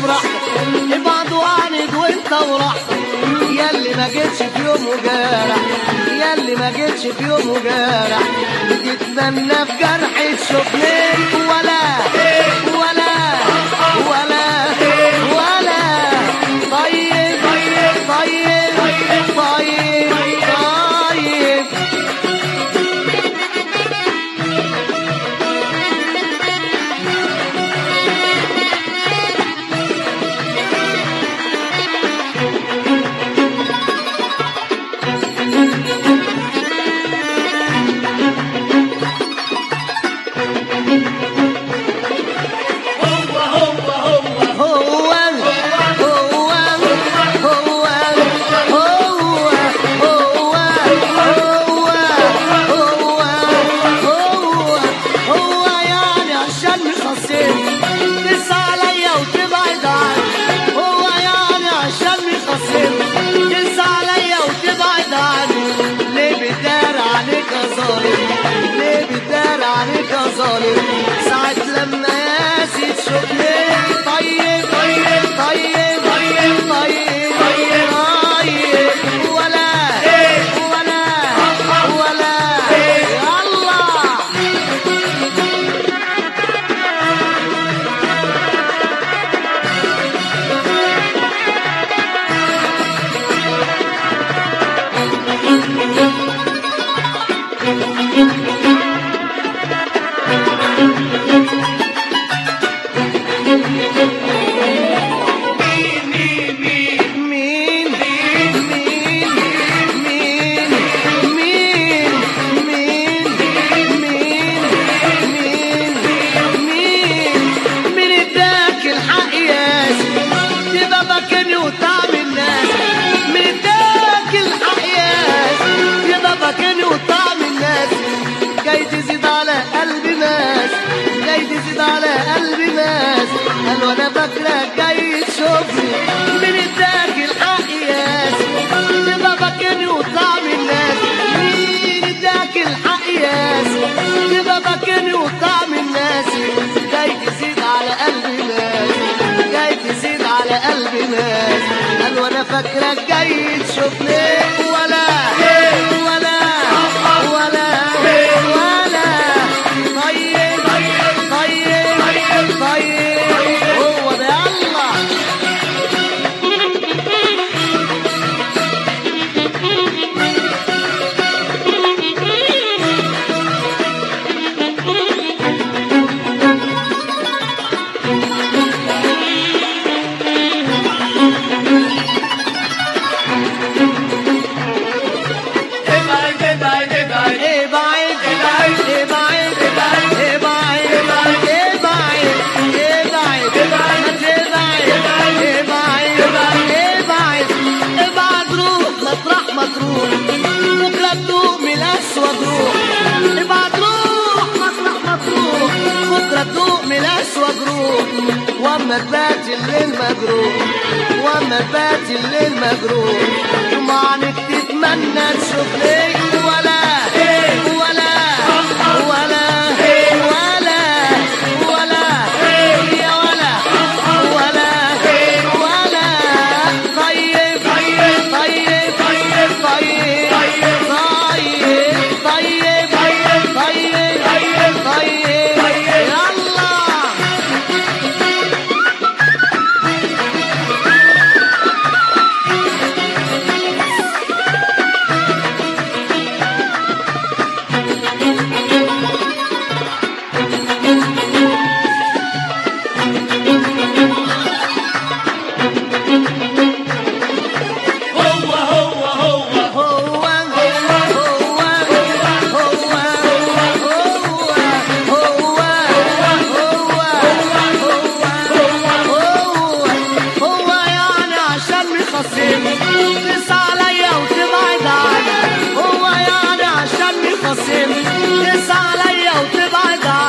براحتك بعض وعند وانت وراحتك ياللي ما جيتش في يوم وجارح ياللي ما جيتش في يوم وجارح تتمنى في جرح تشوفني ولا ولا ولا ولا طيب طيب طيب طيب ساعة لما ياسي تشوفني طيب طيب طيب طيب طيب طيب ولا ولا ولا الله قال وانا فاكرك جاي تشوفني من اداك الحق ياسي تبقى فاكرني وطعم الناس مين اداك الحق ياسي تبقى فاكرني وطعم الناس جاي تزيد على قلبي ناس جاي تزيد على قلبي ناس قال وانا فاكرك جاي تشوفني ولا ولا ولا ولا طيب طيب طيب واما تبات الليل مجروح واما تبات الليل مجروح طمعك تتمنى تشوفني ولا ولا ولا ولا ولا يا ولا ولا ولا طيب طيب طيب طيب طيب طيب طيب طيب طيب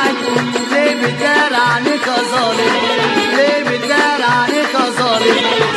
ليه بتدار عليك يا ظالم